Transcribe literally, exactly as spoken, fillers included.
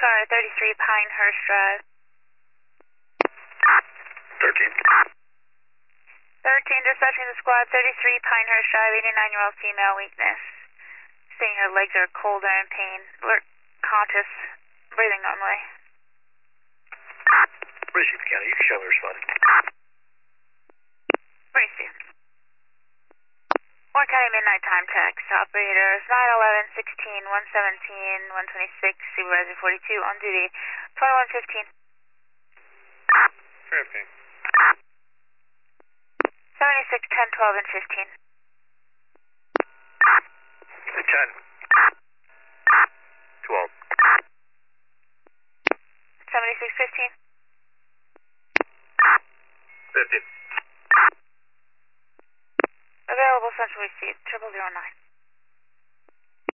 car, thirty-three Pinehurst Drive. thirteen. thirteen, dispatching the squad, thirty-three Pinehurst Drive, eighty-nine-year-old female, weakness. Seeing her legs are cold and in pain. Alert, conscious, breathing normally. Receive County, you can show me responding. Receive. Warren County Midnight Time Text. Operators nine eleven, sixteen, one seventeen, one twenty-six, Supervisor forty-two, on duty, twenty-one fifteen. fifteen. seventy-six, ten, twelve, and fifteen. ten. twelve. seventy-six, fifteen. fifteen. Available central receipt, triple zero nine.